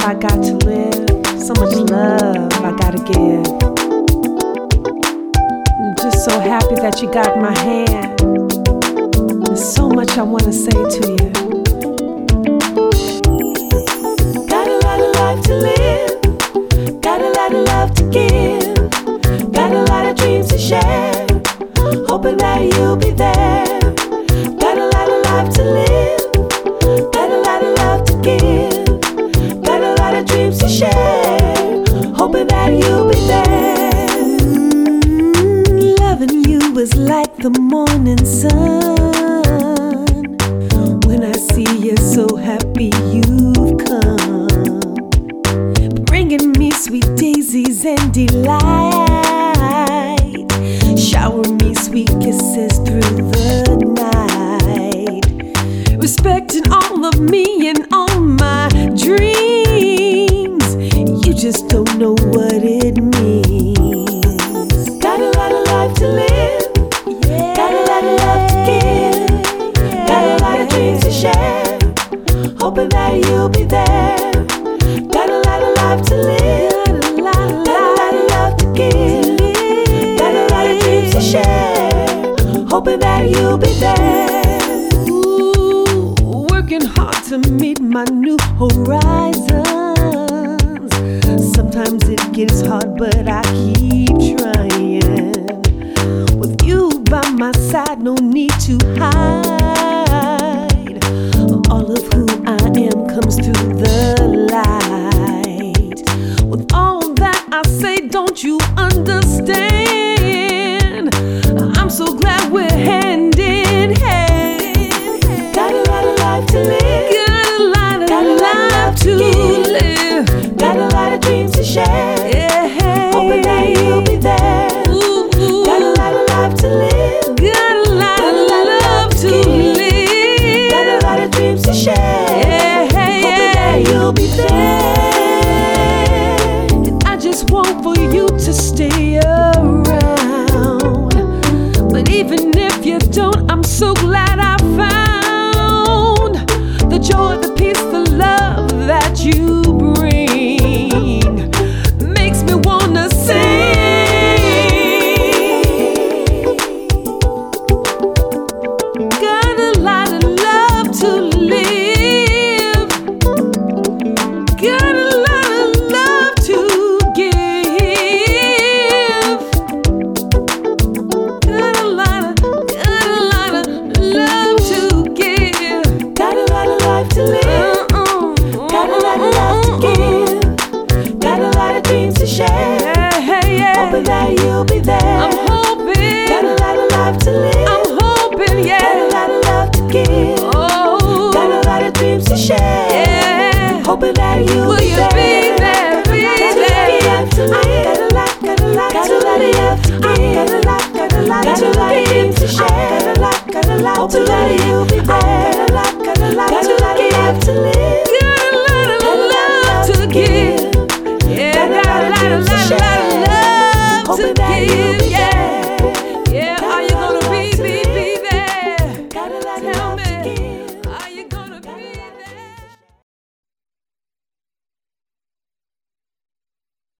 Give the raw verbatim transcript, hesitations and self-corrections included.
I got to live, so much love I gotta give. I'm just so happy that you got my hand. There's so much I wanna say to you. Got a lot of life to live, got a lot of love to give, got a lot of dreams to share, hoping that you'll be there. Got a lot of life to live, got a lot of love to give, got a lot of dreams to share, hoping that you'll be there. Loving you is like the morning sun. When I see you so happy you've come, bringing me sweet daisies and delight, shower me sweet kisses through the night, respecting all of me and all my dreams. You just don't know what it means. Got a lot of life to live, yeah. Got a lot of love to give, yeah. Got a lot of dreams to share, hoping that you'll be there. Got a lot of life to live, got a lot, got a lot of love to give, got a lot of dreams to share, hoping that you'll be there. Ooh, working hard to meet my new horizons. Sometimes it gets hard, but I keep trying. With you by my side, no need to hide. All of who I am comes through the light. With all that I say, don't you understand? I'm so glad we're hand in hand. Got a lot of life to live, got a lot of, got a lot of love to live, got a lot of dreams to share, yeah. Hoping that you'll be there. Ooh, ooh. Got a lot of life to live, got a lot, got a lot of love to live, got a lot of dreams to share, yeah. Hoping that you'll be there. And I just want for you to stay around. But even if you don't, I'm so glad I found the joy, the peace, the love that you bring. Makes me wanna sing. Got a lot of love to live, got a lot of love to give, got a lot of, got a lot of love to give, got a lot of life to live, uh-uh. Got a lot of love to give, got a lot of dreams to share, yeah, yeah. Hoping that you'll be there. I'm